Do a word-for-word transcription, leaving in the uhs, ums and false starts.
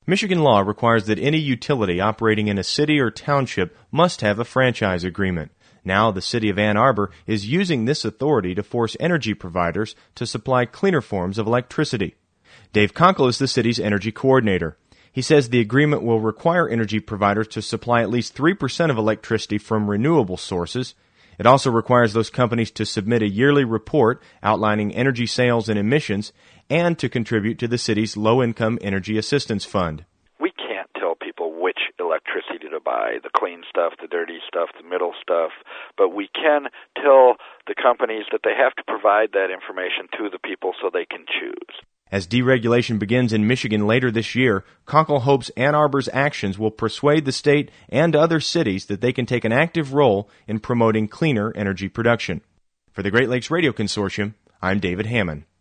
Michigan law requires that any utility operating in a city or township must have a franchise agreement. Now, the city of Ann Arbor is using this authority to force energy providers to supply cleaner forms of electricity. Dave Conkle is the city's energy coordinator. He says the agreement will require energy providers to supply at least three percent of electricity from renewable sources. It also requires those companies to submit a yearly report outlining energy sales and emissions and to contribute to the city's Low-Income Energy Assistance Fund. We can't tell people which electricity to buy, the clean stuff, the dirty stuff, the middle stuff, but we can tell the companies that they have to provide that information to the people so they can choose. As deregulation begins in Michigan later this year, Conkle hopes Ann Arbor's actions will persuade the state and other cities that they can take an active role in promoting cleaner energy production. For the Great Lakes Radio Consortium, I'm David Hammond.